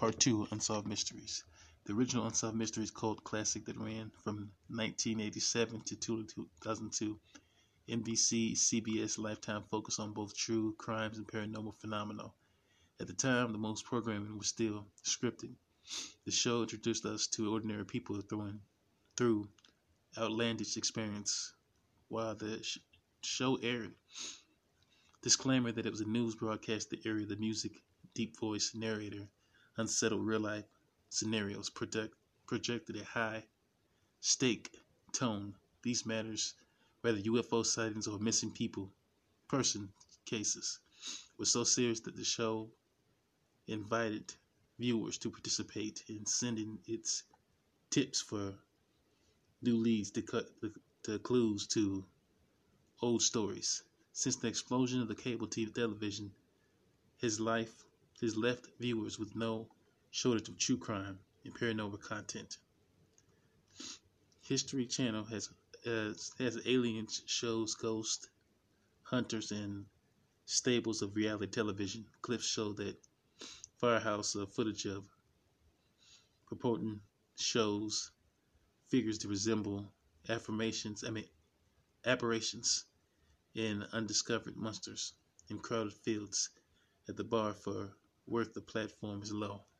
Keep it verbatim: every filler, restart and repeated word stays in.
Part two, Unsolved Mysteries. The original Unsolved Mysteries cult classic that ran from nineteen eighty-seven to two thousand two. N B C, C B S, Lifetime focused on both true crimes and paranormal phenomena. At the time, the most programming was still scripted. The show introduced us to ordinary people through, through outlandish experience while the sh- show aired. Disclaimer that it was a news broadcast that area the music, deep voice narrator, unsettled real-life scenarios project, projected a high-stake tone. These matters, whether U F O sightings or missing people, person cases, were so serious that the show invited viewers to participate in sending its tips for new leads to cut the, the clues to old stories. Since the explosion of the cable T V television, his life has left viewers with no shortage of true crime and paranormal content. History Channel has uh, has alien shows, ghost hunters, and stables of reality television. Clips show that Firehouse uh, footage of purporting shows figures to resemble affirmations, I mean apparitions in undiscovered monsters in crowded fields at the bar for worth the platform is low.